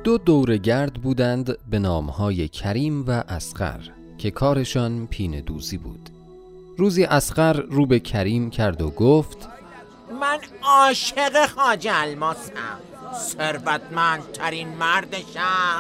دو دوره‌گرد بودند به نامهای کریم و اصغر که کارشان پینه دوزی بود. روزی اصغر رو به کریم کرد و گفت من عاشق خواجه الماسم، ثروتمندترین مرد شهر.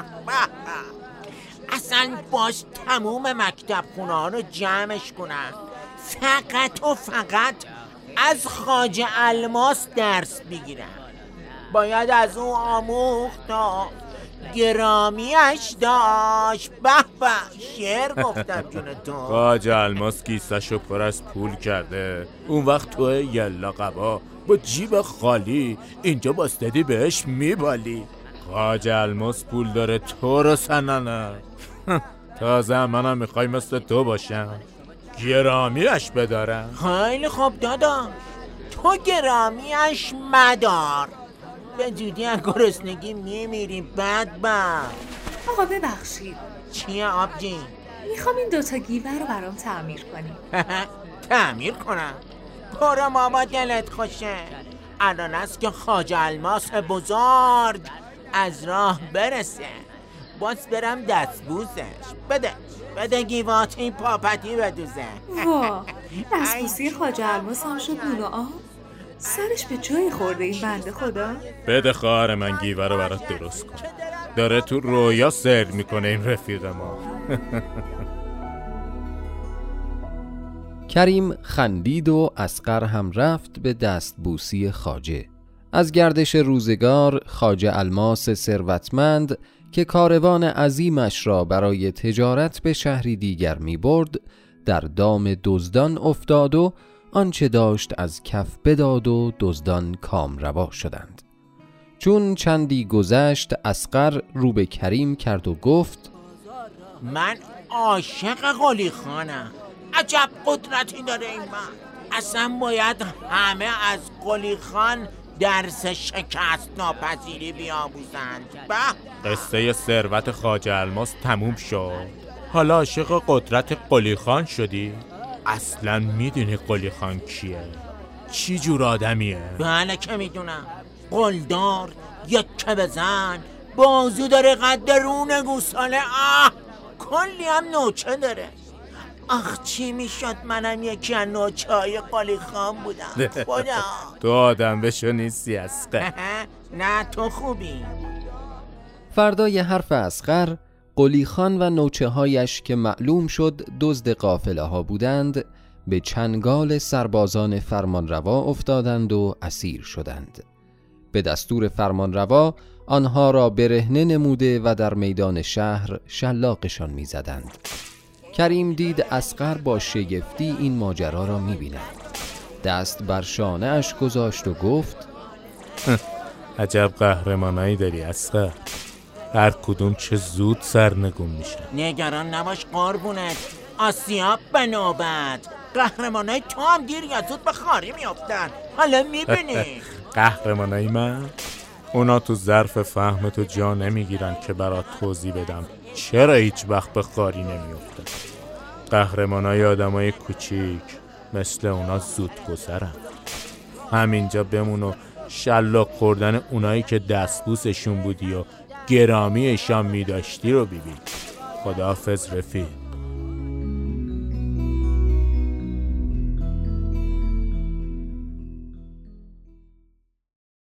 اصلا باش تموم مکتب خونه ها رو جمعش کنن، فقط و فقط از خواجه الماس درس بگیرن. باید از او آموخت تا گرامیش داشت. به به، شعر گفتم جون تو. خواجه الماس کیسه‌شو پر از پول کرده، اون وقت تو یلا قبا با جیب خالی اینجا باستدی بهش میبالی. خواجه الماس پول داره، تو رو سننه. تازه منم میخوای مثل تو باشم، گرامیش بدارم. خیلی خوب دادا، تو گرامیش مدار، به جودی از گرسنگی میمیری بدبخت. آقا ببخشید، چیه آبجی؟ میخوام این دوتا گیوه رو برام تعمیر کنی. تعمیر کنم؟ برو ماما دلت خوشه، الان است که خواجه الماس بزرگ از راه برسه، باز برم دستبوسش. بده گیوات این پاپتی بدوزه. وا، دستبوسی خواجه الماس هم شد نون و آب؟ سرش به جایی خورده این بنده خدا؟ بده خواهر من گیوه رو برات درست کن، داره تو رویا سر میکنه این رفیق ما. کریم خندید و اصغر هم رفت به دستبوسی خواجه. از گردش روزگار خواجه الماس ثروتمند که کاروان عظیمش را برای تجارت به شهری دیگر می برد در دام دزدان افتاد و آنچه داشت از کف بداد و دزدان کامروا شدند. چون چندی گذشت اصغر رو به کریم کرد و گفت من عاشق قلی خانم، عجب قدرتی داره این من. اصلا باید همه از قلی خان درس شکست ناپذیری بیاموزند. قصه ثروت خواجه الماس تموم شد، حالا عاشق قدرت قلی خان شدی؟ اصلا میدونی قلی خان کیه؟ چی جور آدمیه؟ بله که میدونم، قلدار، یکه بزن، بازو داره، قد رون گوساله، کلی هم نوچه داره. آخ چی میشد منم یکی از نوچه‌های قلی خان بودم. خدا تو آدم بشو نیستی اصغر. نه تو خوبی. فردای حرف اصغر، قلی خان و نوچه هایش که معلوم شد دزد قافله ها بودند به چنگال سربازان فرمانروا افتادند و اسیر شدند. به دستور فرمانروا آنها را برهنه نموده و در میدان شهر شلاقشان می زدند. کریم دید اصغر با شگفتی این ماجرا را می بیند. دست بر شانه اش گذاشت و گفت عجب قهرمانایی داری اصغر، هر کدوم چه زود سرنگون میشه. نگران نباش قربونت، آسیاب به نوبت. قهرمانای تو هم دیر یا زود به خاری میافتن، حالا میبینی. قهرمانای من؟ اونا تو ظرف فهم تو جا نمیگیرن که برات توضیح بدم چرا هیچ وقت به خاری نمیافتن. قهرمانای آدمای کوچیک مثل اونا زود گذرن. همینجا بمون و شلاق خوردن اونایی که دستبوسشون بودی و گرامیشان میداشتی رو ببین. خداحافظ رفیق.